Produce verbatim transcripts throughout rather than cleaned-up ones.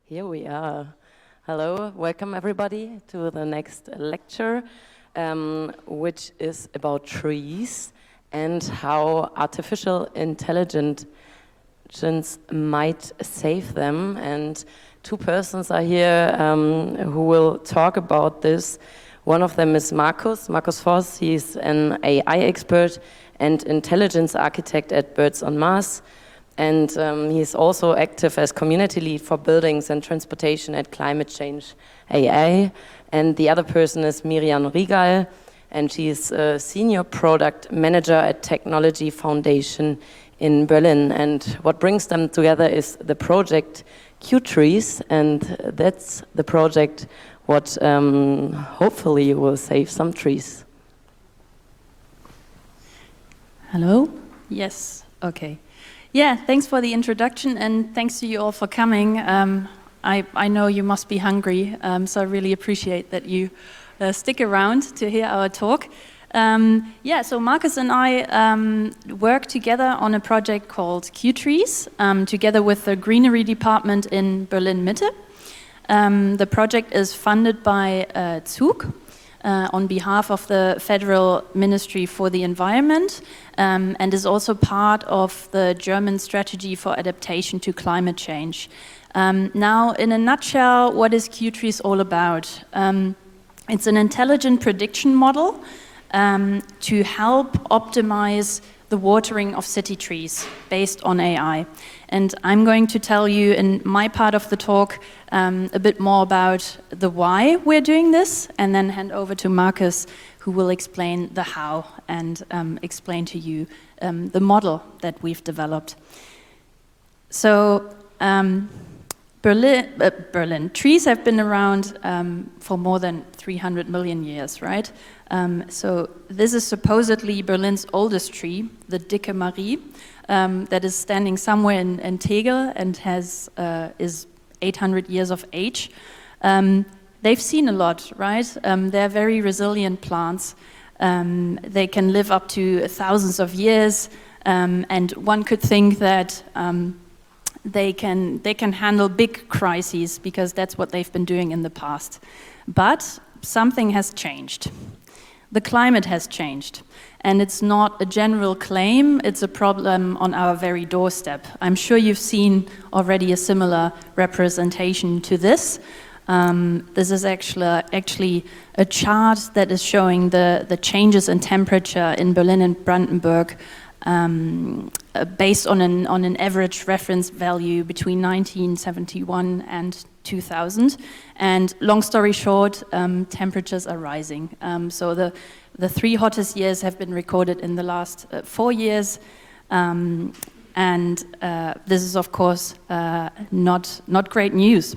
Here we are. Hello, welcome everybody to the next lecture, um, which is about trees and how artificial intelligence might save them. And two persons are here um, who will talk about this. One of them is Markus, Markus Voss. He's an A I expert and intelligence architect at Birds on Mars. And um, he's also active as community lead for buildings and transportation at Climate Change A I. And the other person is Miriam Rigal, and she's a senior product manager at Technology Foundation in Berlin. And what brings them together is the project Q-Trees, and that's the project what um, hopefully will save some trees. Hello? Yes, okay. Yeah, thanks for the introduction, and thanks to you all for coming. Um, I, I know you must be hungry, um, so I really appreciate that you uh, stick around to hear our talk. Um, yeah, so Markus and I um, work together on a project called Q-Trees, um, together with the Greenery Department in Berlin Mitte. Um, the project is funded by uh, Zug, Uh, on behalf of the Federal Ministry for the Environment, um, and is also part of the German strategy for adaptation to climate change. Um, now, in a nutshell, what is Q-Trees all about? Um, it's an intelligent prediction model um, to help optimize the watering of city trees based on A I. And I'm going to tell you in my part of the talk um, a bit more about the why we're doing this, and then hand over to Markus, who will explain the how and um, explain to you um, the model that we've developed. So um, Berlin, uh, Berlin, trees have been around um, for more than three hundred million years, right? Um, so this is supposedly Berlin's oldest tree, the Dicke Marie, um, that is standing somewhere in, in Tegel and has uh, is eight hundred years of age. Um, they've seen a lot, right? Um, they're very resilient plants. Um, they can live up to thousands of years, um, and one could think that um, they can they can handle big crises because that's what they've been doing in the past. But something has changed. The climate has changed, and it's not a general claim, it's a problem on our very doorstep. I'm sure you've seen already a similar representation to this. Um, this is actually, actually a chart that is showing the, the changes in temperature in Berlin and Brandenburg um, uh, based on an, on an average reference value between nineteen seventy-one and two thousand. And long story short, um, temperatures are rising. Um, so the, the three hottest years have been recorded in the last uh, four years. Um, and uh, this is, of course, uh, not, not great news.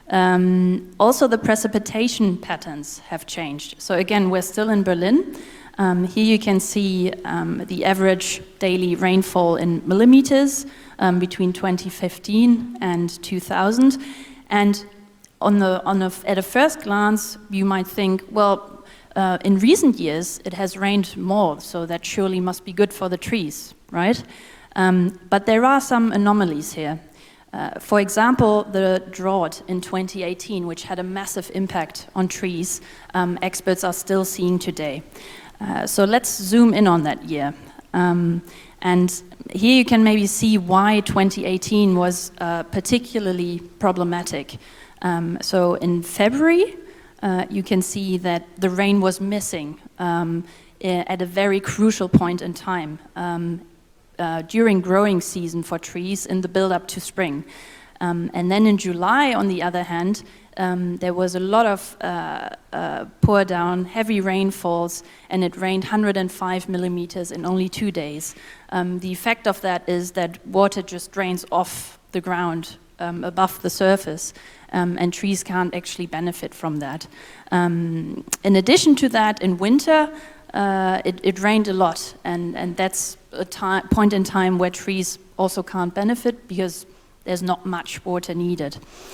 Um, also, the precipitation patterns have changed. So again, we're still in Berlin. Um, here you can see um, the average daily rainfall in millimeters um, between twenty fifteen and two thousand. And on the, on a, at a first glance, you might think, well, uh, in recent years, it has rained more, so that surely must be good for the trees, right? Um, but there are some anomalies here. Uh, for example, the drought in twenty eighteen, which had a massive impact on trees, um, experts are still seeing today. Uh, so let's zoom in on that year. Um, and here you can maybe see why twenty eighteen was uh, particularly problematic. Um, so in February, uh, you can see that the rain was missing um, at a very crucial point in time um, uh, during growing season for trees in the build-up to spring. Um, and then in July, on the other hand, um, there was a lot of uh, uh, pour down, heavy rainfalls, and it rained one hundred five millimeters in only two days. Um, the effect of that is that water just drains off the ground um, above the surface, um, and trees can't actually benefit from that. Um, in addition to that, in winter, uh, it, it rained a lot, and, and that's a ti- point in time where trees also can't benefit because there's not much water needed.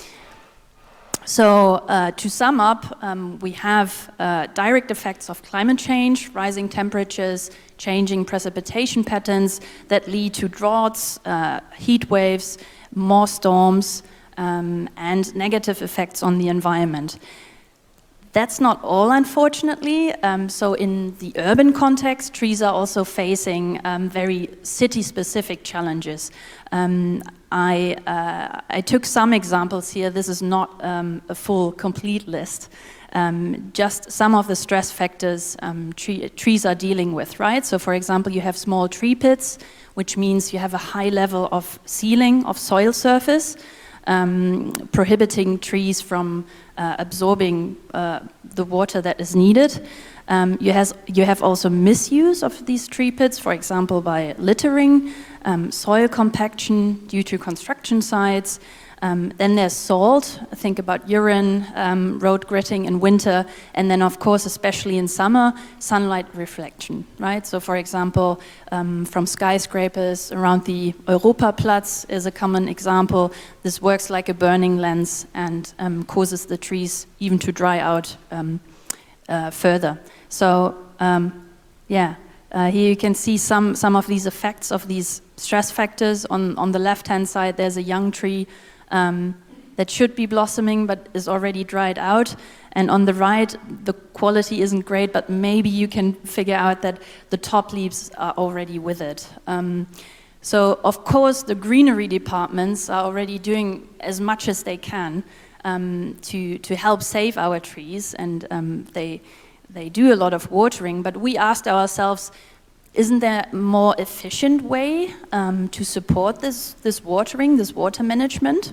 So uh, to sum up, um, we have uh, direct effects of climate change, rising temperatures, changing precipitation patterns that lead to droughts, uh, heat waves, more storms, um, and negative effects on the environment. That's not all, unfortunately. Um, so in the urban context, trees are also facing um, very city-specific challenges. Um, I, uh, I took some examples here. This is not um, a full, complete list. Um, just some of the stress factors um, tree, trees are dealing with, right? So for example, you have small tree pits, which means you have a high level of sealing of soil surface, um, prohibiting trees from uh, absorbing uh, the water that is needed. Um, you, has, you have also misuse of these tree pits, for example, by littering, um, soil compaction due to construction sites. Um, then there's salt. Think about urine, um, road gritting in winter, and then of course, especially in summer, sunlight reflection, right? So for example, um, from skyscrapers around the Europaplatz is a common example. This works like a burning lens and um, causes the trees even to dry out um, uh, further. So um, yeah, uh, here you can see some, some of these effects of these stress factors. On, on the left-hand side, there's a young tree Um, that should be blossoming but is already dried out. And on the right, the quality isn't great, but maybe you can figure out that the top leaves are already withered. Um, so of course the greenery departments are already doing as much as they can um, to, to help save our trees, and um, they, they do a lot of watering, but we asked ourselves, isn't there a more efficient way um, to support this, this watering, this water management?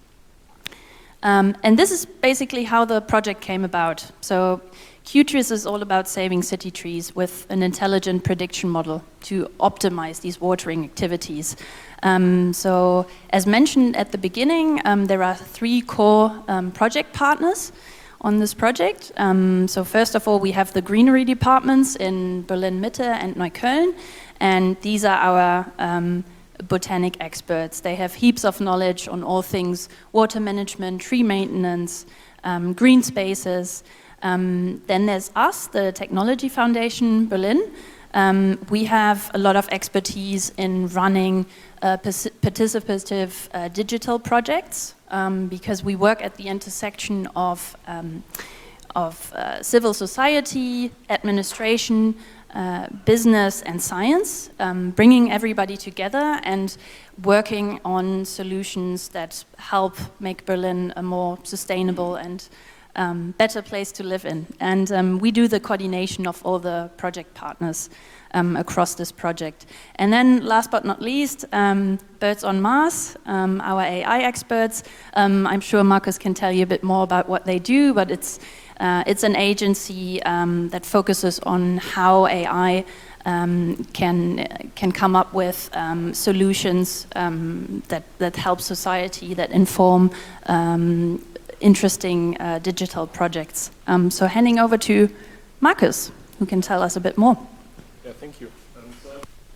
Um, and this is basically how the project came about. So Q-Trees is all about saving city trees with an intelligent prediction model to optimize these watering activities. Um, so as mentioned at the beginning, um, there are three core um, project partners on this project. Um, so first of all, we have the greenery departments in Berlin Mitte and Neukölln, and these are our um, botanic experts. They have heaps of knowledge on all things water management, tree maintenance, um, green spaces. Um, then there's us, the Technology Foundation Berlin. Um, we have a lot of expertise in running uh, participative uh, digital projects, um, because we work at the intersection of, um, of uh, civil society, administration, uh, business and science, um, bringing everybody together and working on solutions that help make Berlin a more sustainable and Um, better place to live in. And um, we do the coordination of all the project partners um, across this project. And then last but not least, um, Birds on Mars, um, our A I experts. Um, I'm sure Markus can tell you a bit more about what they do, but it's, uh, it's an agency um, that focuses on how A I um, can, can come up with um, solutions um, that, that help society, that inform um, interesting uh, digital projects. Um, so handing over to Markus, who can tell us a bit more. Yeah, thank you. Um, so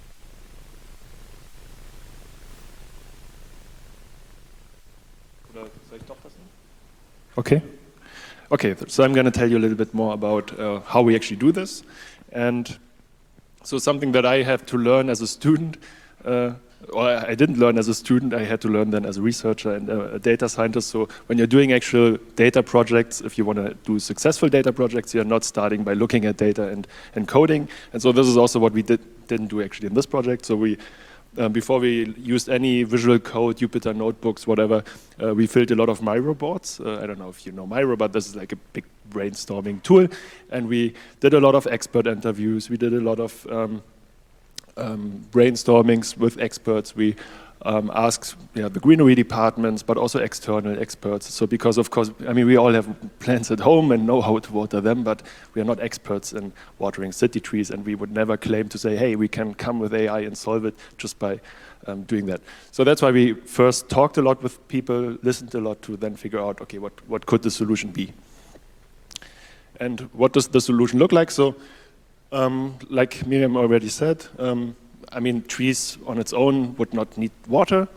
soll ich doch das nehmen? Okay. Okay, so I'm going to tell you a little bit more about uh, how we actually do this. And so something that I have to learn as a student, uh, or I didn't learn as a student, I had to learn then as a researcher and a data scientist. So when you're doing actual data projects, if you want to do successful data projects, you're not starting by looking at data and, and coding. And so this is also what we did, didn't do actually in this project. So we, uh, before we used any visual code, Jupyter notebooks, whatever, uh, we filled a lot of Miro boards. Uh, I don't know if you know Miro, but this is like a big brainstorming tool. And we did a lot of expert interviews. We did a lot of um, Um, brainstormings with experts. We um, asked yeah, the greenery departments, but also external experts. So because of course, I mean, we all have plants at home and know how to water them, but we are not experts in watering city trees, and we would never claim to say, hey, we can come with A I and solve it just by um, doing that. So that's why we first talked a lot with people, listened a lot to then figure out, okay, what, what could the solution be? And what does the solution look like? So Um, like Miriam already said, um, I mean, trees on its own would not need water.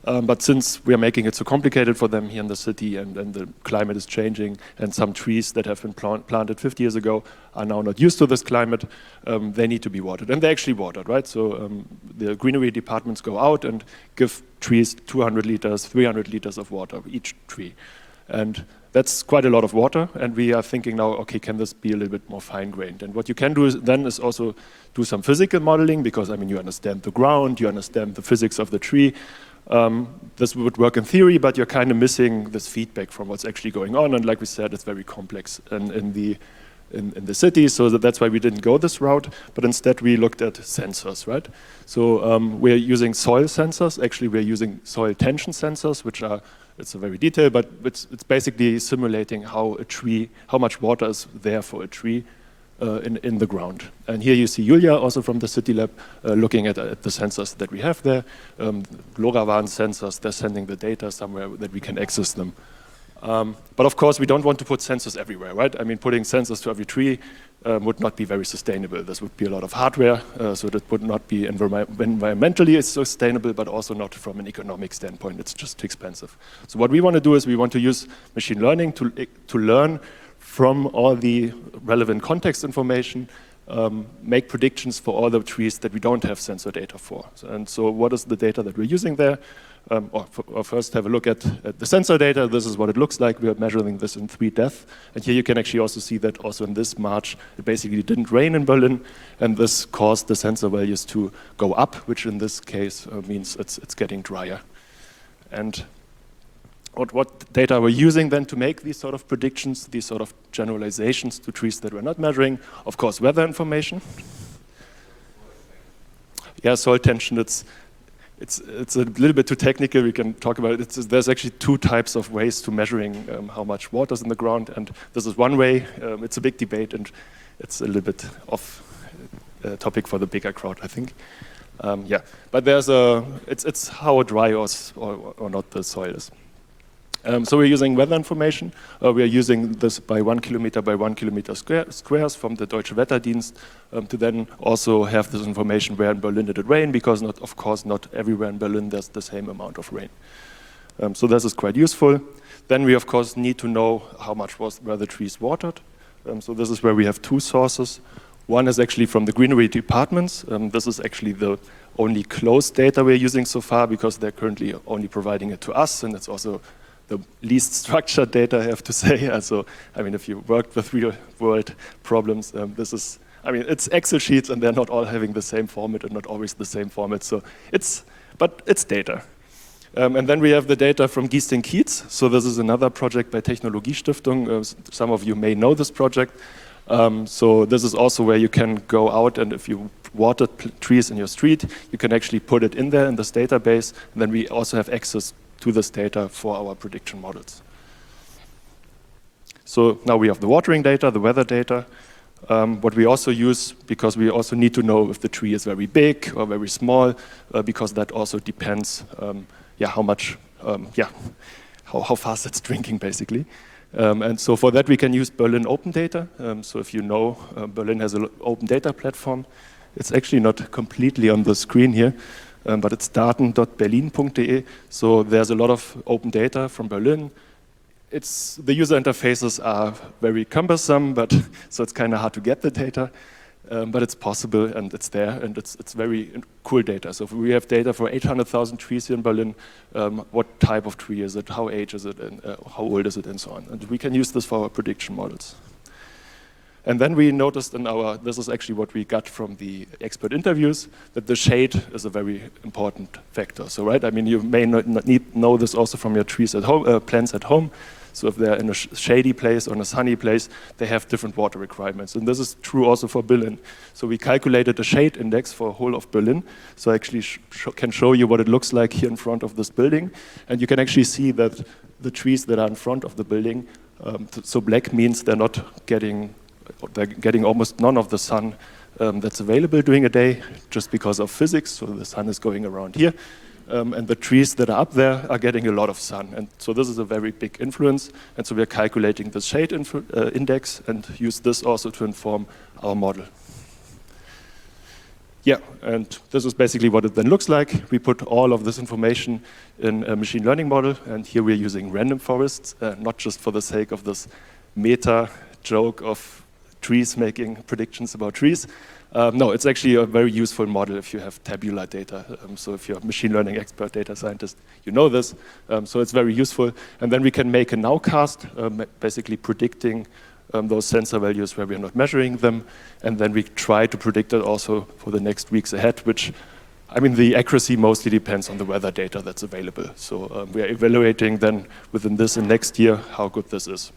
Um, but since we are making it so complicated for them here in the city, and, and the climate is changing, and some trees that have been plant planted fifty years ago are now not used to this climate, um, they need to be watered. And they're actually watered, right? So um, the greenery departments go out and give trees two hundred liters, three hundred liters of water, each tree. And that's quite a lot of water, and we are thinking now, okay, can this be a little bit more fine-grained? And what you can do is then is also do some physical modeling, because, I mean, you understand the ground, you understand the physics of the tree. Um, this would work in theory, but you're kind of missing this feedback from what's actually going on. And like we said, it's very complex in, in the in, in the city, so that that's why we didn't go this route. But instead, we looked at sensors, right? So um, we're using soil sensors. Actually, we're using soil tension sensors, which are it's a very detailed, but it's it's basically simulating how a tree, how much water is there for a tree. Uh, in, in the ground. And here you see Julia, also from the City Lab, uh, looking at, at the sensors that we have there. Um, LoRaWAN sensors, they're sending the data somewhere that we can access them. Um, but of course, we don't want to put sensors everywhere, right? I mean, putting sensors to every tree um, would not be very sustainable. This would be a lot of hardware, uh, so that would not be envir environmentally sustainable, but also not from an economic standpoint. It's just too expensive. So what we want to do is we want to use machine learning to, to learn from all the relevant context information, um, make predictions for all the trees that we don't have sensor data for. So, and so what is the data that we're using there? Um, or, or first have a look at, at the sensor data. This is what it looks like. We are measuring this in three depth. And here you can actually also see that also in this March, it basically didn't rain in Berlin. And this caused the sensor values to go up, which in this case uh, means it's, it's getting drier. And What, what data we're using then to make these sort of predictions, these sort of generalizations to trees that we're not measuring? Of course, weather information. Yeah, soil tension, it's, it's, it's a little bit too technical. We can talk about it. It's, there's actually two types of ways to measuring um, how much water is in the ground, and this is one way. Um, it's a big debate, and it's a little bit off uh, topic for the bigger crowd, I think. Um, yeah, but there's a, it's, it's how dry or, or, or not the soil is. Um, so we're using weather information. Uh, we are using this by one kilometer by one kilometer square, squares from the Deutsche Wetterdienst um, to then also have this information where in Berlin did it rain, because not, of course not everywhere in Berlin there's the same amount of rain. Um, so this is quite useful. Then we of course need to know how much was were the trees watered. Um, so this is where we have two sources. One is actually from the greenery departments. Um, this is actually the only closed data we're using so far, because they're currently only providing it to us, and it's also the least structured data, I have to say. Also, I mean, if you worked with real-world problems, um, this is, I mean, it's Excel sheets, and they're not all having the same format and not always the same format. So it's, but it's data. Um, and then we have the data from Giesting Kiez. So this is another project by Technologiestiftung. Uh, some of you may know this project. Um, so this is also where you can go out, and if you water trees in your street, you can actually put it in there in this database. And then we also have access to this data for our prediction models. So now we have the watering data, the weather data. Um, what we also use, because we also need to know if the tree is very big or very small, uh, because that also depends, um, yeah, how much, um, yeah, how, how fast it's drinking, basically. Um, and so for that, we can use Berlin Open Data. Um, so if you know, uh, Berlin has an open data platform. It's actually not completely on the screen here. Um, but it's daten dot berlin dot de, so there's a lot of open data from Berlin. It's, the user interfaces are very cumbersome, but so it's kind of hard to get the data, um, but it's possible, and it's there, and it's, it's very cool data. So if we have data for eight hundred thousand trees here in Berlin, um, what type of tree is it, how age is it, and uh, how old is it, and so on. And we can use this for our prediction models. And then we noticed in our, this is actually what we got from the expert interviews, that the shade is a very important factor. So, right, I mean, you may not need know this also from your trees at home, uh, plants at home. So if they're in a sh shady place or in a sunny place, they have different water requirements. And this is true also for Berlin. So we calculated a shade index for a whole of Berlin. So I actually sh sh can show you what it looks like here in front of this building. And you can actually see that the trees that are in front of the building, um, so black means they're not getting they're getting almost none of the sun um, that's available during a day, just because of physics. So the sun is going around here, um, and the trees that are up there are getting a lot of sun. And so this is a very big influence. And so we're calculating the shade uh, index and use this also to inform our model. yeah, and this is basically what it then looks like. We put all of this information in a machine learning model, and here we're using random forests, uh, not just for the sake of this meta joke of trees making predictions about trees. Um, no, it's actually a very useful model if you have tabular data. Um, so if you're a machine learning expert data scientist, you know this. Um, so it's very useful. And then we can make a nowcast, um, basically predicting um, those sensor values where we're not measuring them. And then we try to predict it also for the next weeks ahead, which, I mean, the accuracy mostly depends on the weather data that's available. So um, we are evaluating then within this and next year how good this is.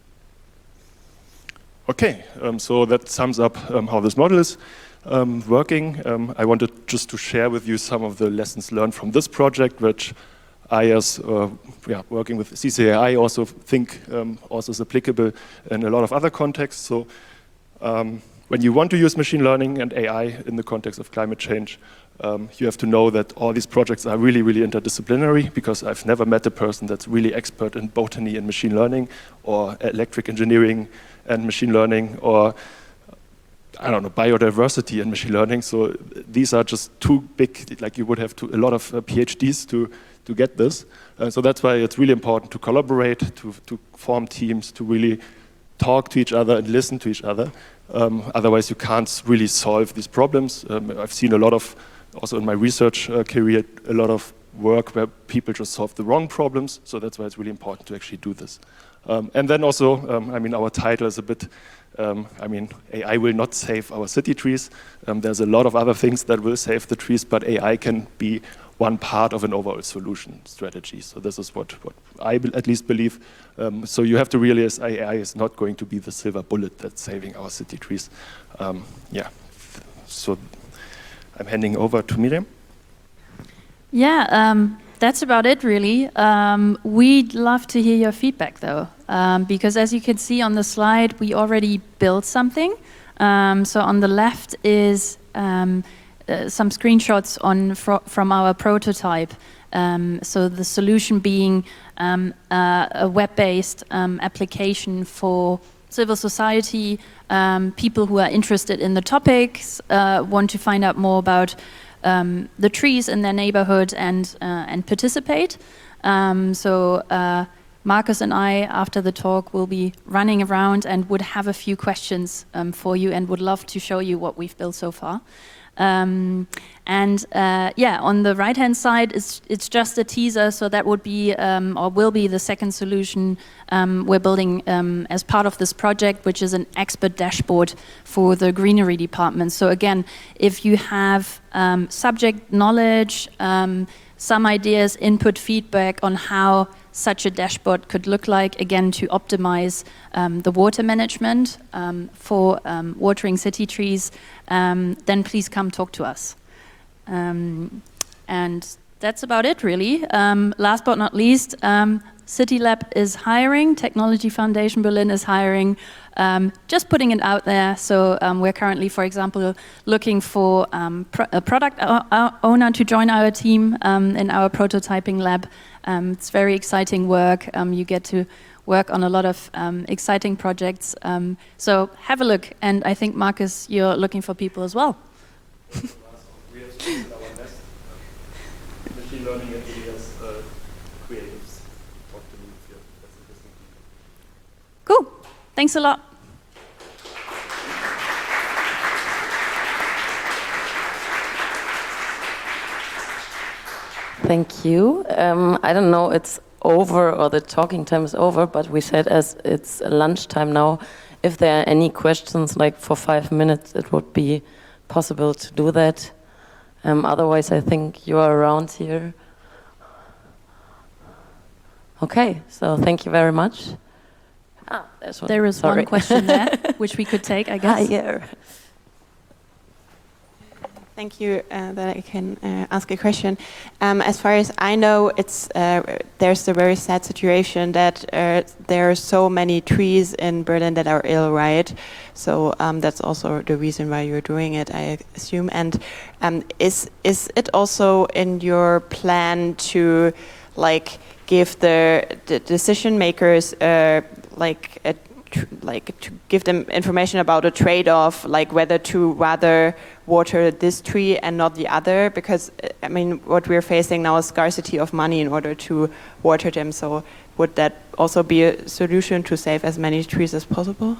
Okay, um, so that sums up um, how this model is um, working. Um, I wanted just to share with you some of the lessons learned from this project, which I, as uh, yeah, working with C C A I, also think um, also is applicable in a lot of other contexts. So um, when you want to use machine learning and A I in the context of climate change, um, you have to know that all these projects are really, really interdisciplinary, because I've never met a person that's really expert in botany and machine learning, or electric engineering and machine learning, or I don't know, biodiversity and machine learning. So these are just too big, like you would have to, a lot of uh, PhDs to, to get this. Uh, so that's why it's really important to collaborate, to, to form teams, to really talk to each other and listen to each other. Um, otherwise you can't really solve these problems. Um, I've seen a lot of, also in my research uh, career, a lot of work where people just solve the wrong problems. So that's why it's really important to actually do this. Um, and then also, um, I mean, our title is a bit, um, I mean, A I will not save our city trees. Um, there's a lot of other things that will save the trees, but A I can be one part of an overall solution strategy. So this is what, what I at least believe. Um, so you have to realize A I is not going to be the silver bullet that's saving our city trees. Um, yeah, so I'm handing over to Miriam. Yeah, um, that's about it, really. Um, we'd love to hear your feedback, though, um, because as you can see on the slide, we already built something. Um, so on the left is um, uh, some screenshots on fro from our prototype. Um, so the solution being um, uh, a web-based um, application for civil society, um, people who are interested in the topics, uh, want to find out more about Um, the trees in their neighborhood and uh, and participate. Um, so uh, Marcus and I, after the talk, will be running around and would have a few questions um, for you, and would love to show you what we've built so far. Um, and uh, yeah, on the right-hand side, it's, it's just a teaser, so that would be, um, or will be, the second solution um, we're building um, as part of this project, which is an expert dashboard for the greenery department. So again, if you have um, subject knowledge, um, some ideas, input, feedback on how such a dashboard could look like, again, to optimize um, the water management um, for um, watering city trees, um, then please come talk to us. Um, and that's about it, really. Um, last but not least, um, CityLab is hiring, Technology Foundation Berlin is hiring, um, just putting it out there. So um, we're currently, for example, looking for um, pro a product owner to join our team um, in our prototyping lab. Um, it's very exciting work. Um, you get to work on a lot of um, exciting projects. Um, so have a look. And I think, Marcus, you're looking for people as well. We have chosen our nest, uh, machine learning and A I as uh, creatives. Talk to me if that's interesting. Cool. Thanks a lot. Thank you. Um, I don't know, it's over, or the talking time is over, but we said as it's lunchtime now, if there are any questions, like for five minutes, it would be possible to do that. Um, otherwise, I think you are around here. Okay, so thank you very much. Ah, there's one. There is Sorry. one question there, which we could take, I guess. Hi, yeah. Thank you uh, that I can uh, ask a question. Um, as far as I know, it's uh, there's the very sad situation that uh, there are so many trees in Berlin that are ill, right? So um, that's also the reason why you're doing it, I assume. And um, is is it also in your plan to, like, give the, the decision makers uh, like a tr like to give them information about a trade-off, like whether to rather water this tree and not the other, because I mean what we're facing now is scarcity of money in order to water them. So would that also be a solution to save as many trees as possible?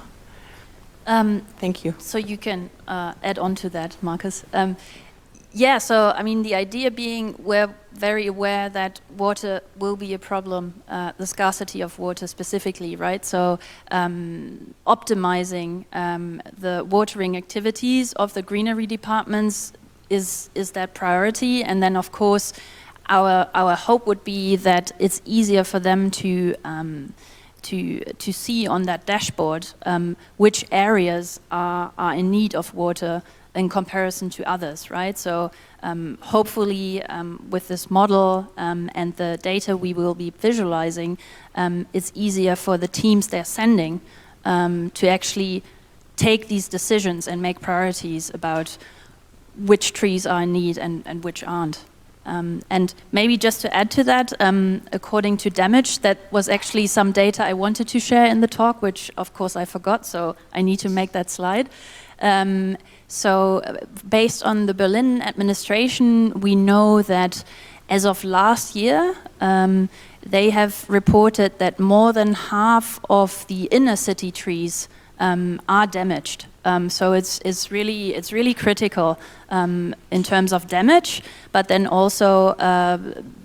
Um, Thank you. So you can uh, add on to that, Marcus. Um, yeah, so I mean, the idea being we're very aware that water will be a problem, uh, the scarcity of water specifically, right? So um, optimizing um, the watering activities of the greenery departments is is that priority, and then of course our our hope would be that it's easier for them to um, to to see on that dashboard um, which areas are, are in need of water in comparison to others, right? So um, hopefully um, with this model um, and the data we will be visualizing, um, it's easier for the teams they're sending um, to actually take these decisions and make priorities about which trees are in need and, and which aren't. Um, and maybe just to add to that, um, according to Damage, that was actually some data I wanted to share in the talk, which of course I forgot, so I need to make that slide. Um, so uh, based on the Berlin administration, we know that as of last year, um, they have reported that more than half of the inner city trees um, are damaged. Um, so it's it's really it's really critical um, in terms of damage, but then also uh,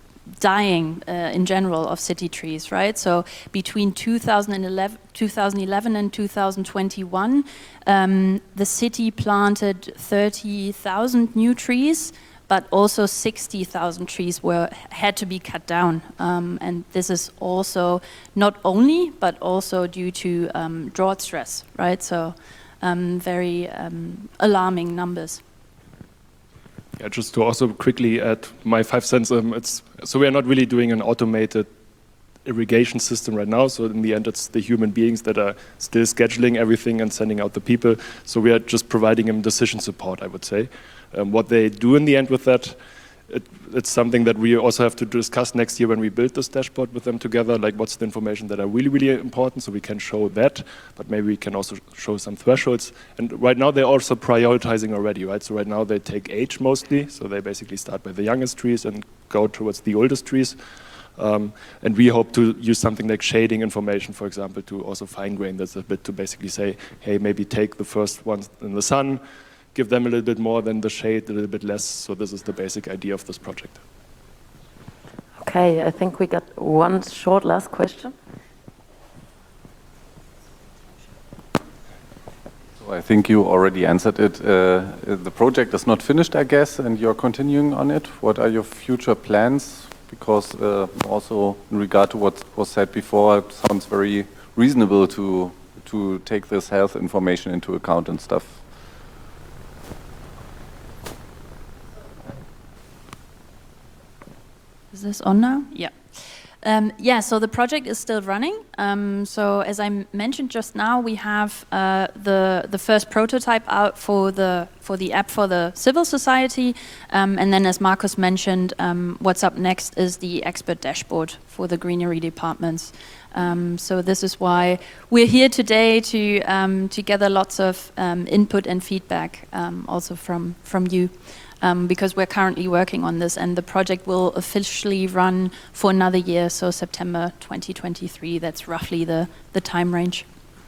dying uh, in general of city trees, right? So between two thousand eleven, two thousand eleven and two thousand twenty-one, um, the city planted thirty thousand new trees, but also sixty thousand trees were had to be cut down. Um, and this is also not only, but also due to um, drought stress, right? So um, very um, alarming numbers. Yeah, just to also quickly add my five cents. Um, it's so we are not really doing an automated irrigation system right now. So in the end, it's the human beings that are still scheduling everything and sending out the people. So we are just providing them decision support, I would say. Um, what they do in the end with that, it, it's something that we also have to discuss next year when we build this dashboard with them together, like what's the information that are really, really important, so we can show that, but maybe we can also show some thresholds. And right now they're also prioritizing already, right? So right now they take age mostly, so they basically start by the youngest trees and go towards the oldest trees. Um, and we hope to use something like shading information, for example, to also fine grain this a bit, to basically say, hey, maybe take the first ones in the sun, give them a little bit more than the shade, a little bit less. So this is the basic idea of this project. Okay, I think we got one short last question. So I think you already answered it. Uh, the project is not finished, I guess, and you're continuing on it. What are your future plans? Because uh, also in regard to what was said before, it sounds very reasonable to to take this health information into account and stuff. Is this on now? Yeah. Um, yeah, so the project is still running. Um, so as I m mentioned just now, we have uh, the the first prototype out for the for the app for the civil society, um, and then as Marcus mentioned, um, what's up next is the expert dashboard for the greenery departments. Um, so this is why we're here today to um, to gather lots of um, input and feedback, um, also from from you. Um, because we're currently working on this, and the project will officially run for another year, so September twenty twenty-three, that's roughly the, the time range.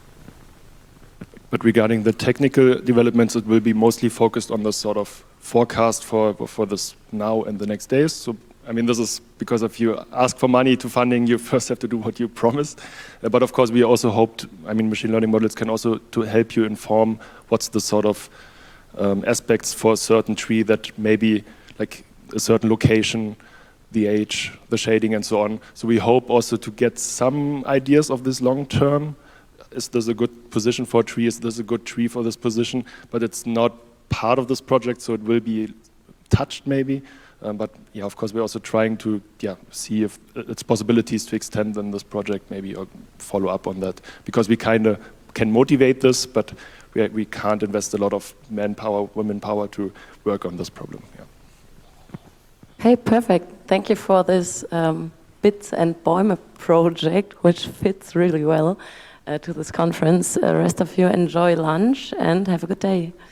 But regarding the technical developments, it will be mostly focused on the sort of forecast for, for this now and the next days. So, I mean, this is because if you ask for money to funding, you first have to do what you promised. Uh, but of course, we also hoped, I mean, machine learning models can also to help you inform what's the sort of Um, aspects for a certain tree that maybe like a certain location, the age, the shading and so on. So we hope also to get some ideas of this long term. Is this a good position for a tree? Is this a good tree for this position? But it's not part of this project, so it will be touched maybe. Um, but yeah, of course, we're also trying to yeah see if it's possibilities to extend in this project maybe or follow up on that, because we kind of can motivate this, but We, we can't invest a lot of manpower, women power to work on this problem. Yeah. Hey, perfect. Thank you for this um, Bits and Bäume project, which fits really well. uh, to this conference. Uh, rest of you enjoy lunch and have a good day.